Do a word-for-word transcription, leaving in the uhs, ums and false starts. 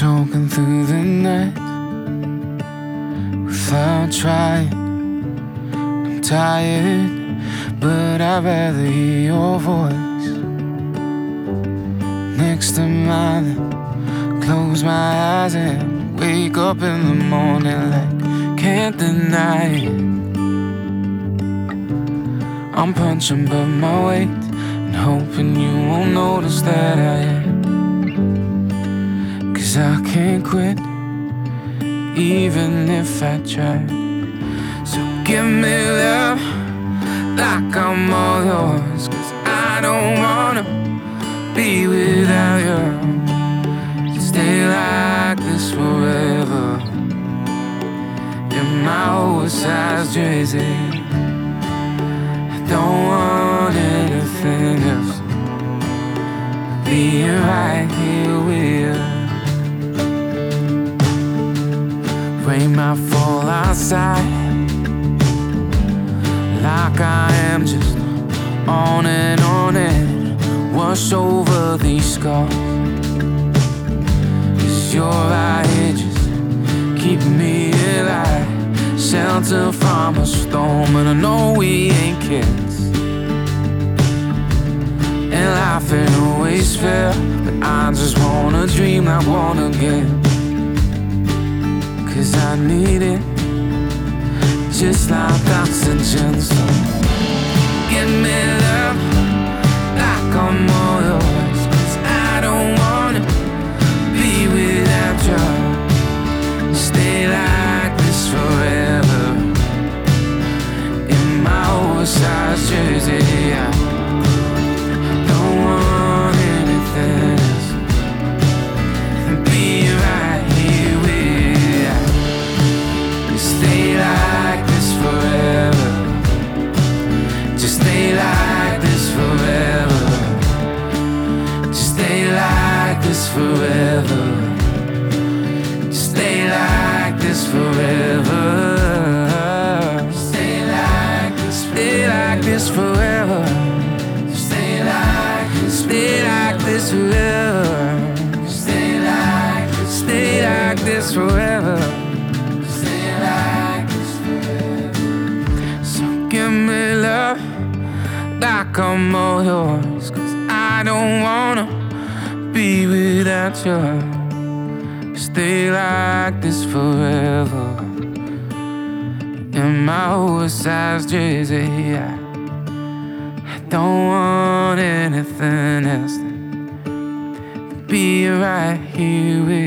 choking through the night without trying. I'm tired, but I'd rather hear your voice next to mine. Close my eyes and wake up in the morning like can't deny it. I'm punching above my weight and hoping you won't notice that I am. Cause I can't quit, even if I try. So give me love like I'm all yours, cause I don't wanna be without you. Stay like this forever in my oversized jersey. I don't want anything else, being right here with you. Rain might fall outside, like I am just on and on and wash over these scars. Cause you're right here just keep me alive, shelter from a storm. And I know we ain't kids, and life ain't always fair, but I just wanna dream like one again. Cause I need it, just like oxygen. So give me love like I'm all yours, cause I don't wanna be without you. Stay like this forever in my oversized jersey. I don't want anything else than being right here with you. Stay like this forever, just stay like this forever, just stay like this forever, just stay like this forever, stay like this, stay like this forever, stay like this, stay like this forever, stay like this, stay like this forever. Give me love like I'm all yours, cause I don't wanna be without you. Stay like this forever in my oversized jersey. I don't want anything else than be right here with